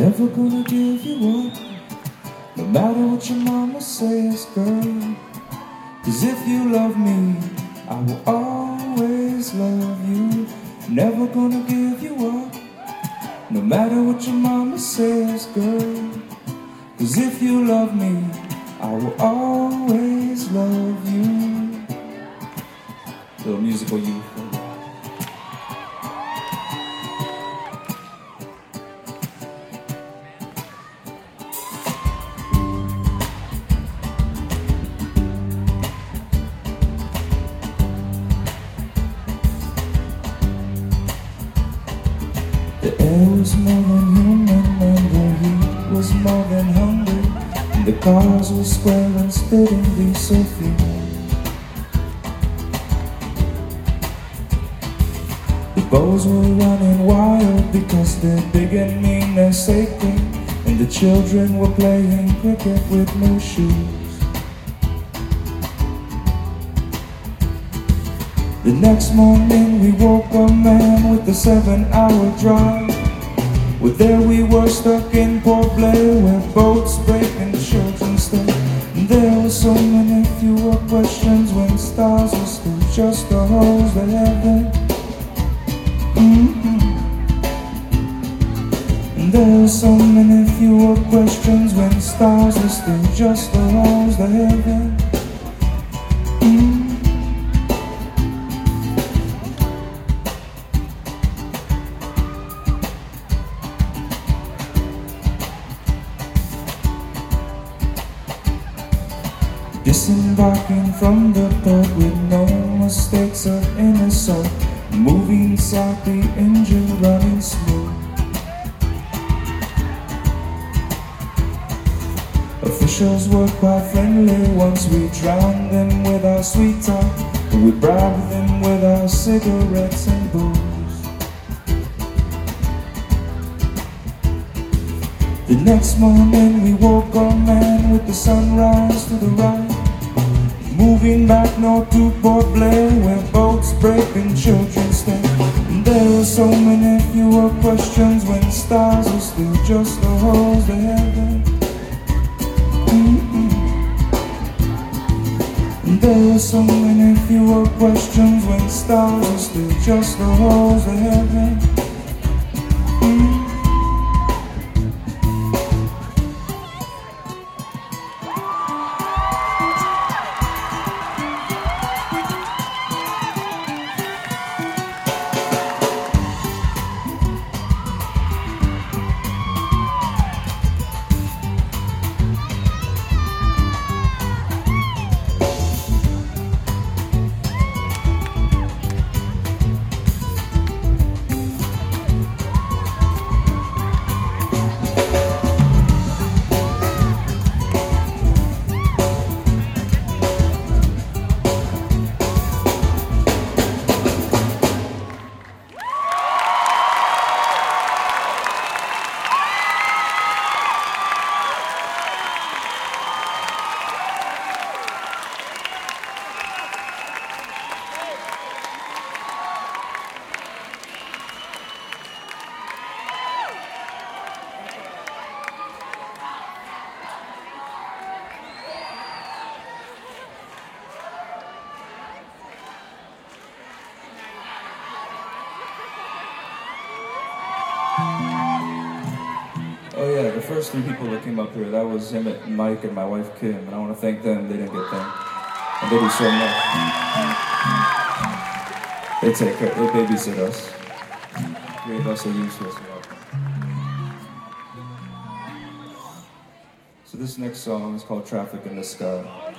Never gonna give you up, no matter what your mama says, girl. 'Cause if you love me, I will always love you. Never gonna give you up, no matter what your mama says, girl. 'Cause if you love me, I will always love you. Little musical youth. The air was more than human and the heat was more than hungry, and the cars were square and spitting diesel fuel. The bows were running wild because they're big and mean, they're sacred, and the children were playing cricket with new shoes. The next morning we woke a man with a 7-hour drive. Well, there we were stuck in Port Blair, where boats break and children stay. And there were so many fewer questions when stars were still just the holes to heaven. And there were so many fewer questions when stars were still just the holes to heaven. Disembarking from the port with no mistakes of any sort, moving south, the engine running smooth. Officials were quite friendly once we drowned them with our sweet talk, and we bribed them with our cigarettes and booze. The next morning we woke our man with the sunrise to the right, moving back north to Port Blair, where boats break and children stay. And there were so many fewer questions when stars were still just the holes to heaven. And there were so many fewer questions when stars were still just the holes to heaven. Oh yeah, the first 3 people that came up here, that was Emmett and Mike and my wife Kim, and I want to thank them. They didn't get thanked, and they do so much. They take care, they babysit us. 3 of us are useless. So this next song is called Traffic in the Sky.